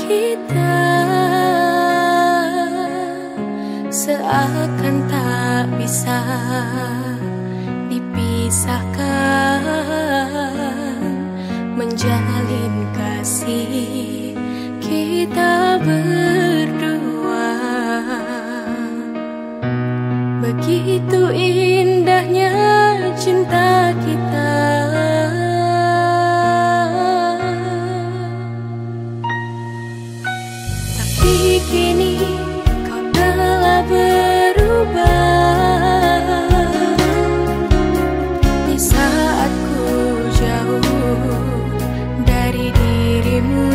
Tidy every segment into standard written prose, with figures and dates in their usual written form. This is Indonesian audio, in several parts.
kita seakan tak bisa dipisahkan, menjalin kasih kita berdua. Begitu indahnya cinta kita. Tapi kini kau telah berubah. Di saat ku jauh dari dirimu,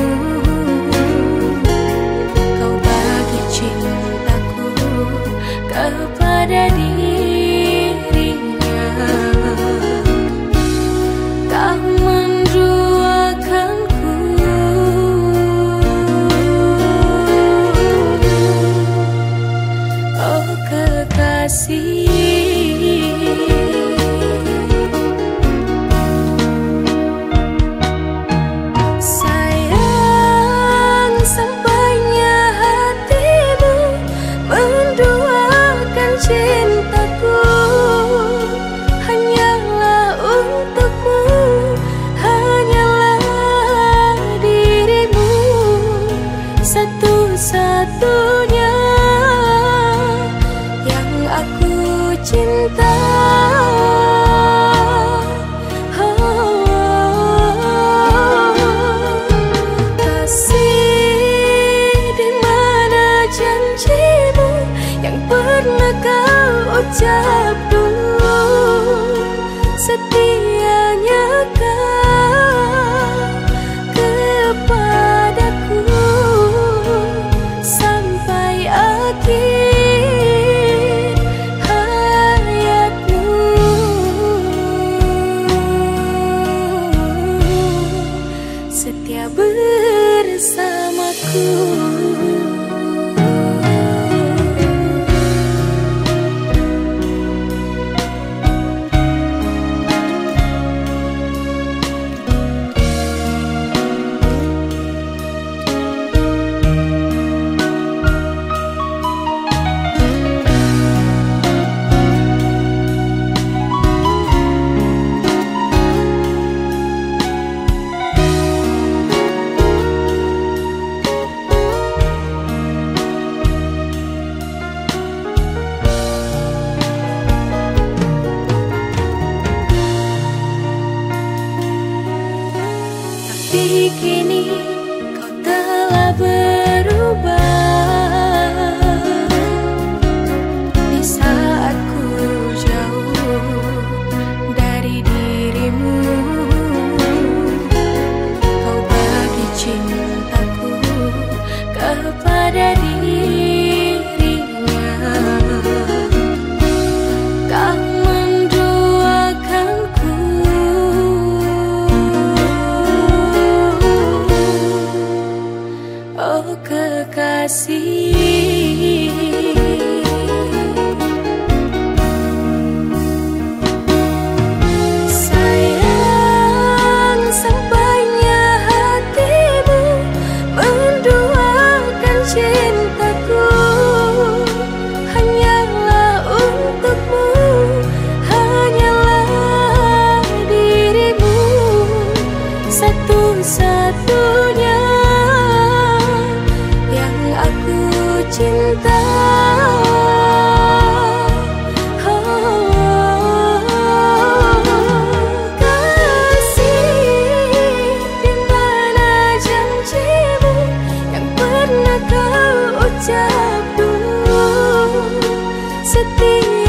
kau bagi cintaku kepada dirinya. Kau menduakanku, oh kekasih. Sayang, sampainya hatimu menduakan cintaku hanyalah untukmu, hanyalah dirimu, satu-satunya yang aku cinta. Ucap dulu setianya kau kepadaku sampai akhir hayatmu. Setia bersamaku. Tapi kini kau telah berubah. Di saat ku jauh dari dirimu, kau bagi cintaku kepada dirinya. Kau menduakanku, oh kekasih. Sayang, sampainya hatimu menduakan cintaku hanyalah untukmu, hanyalah dirimu, satu-satunya aku cinta. Oh, kasih, di mana janjimu yang pernah kau ucap dulu? Setia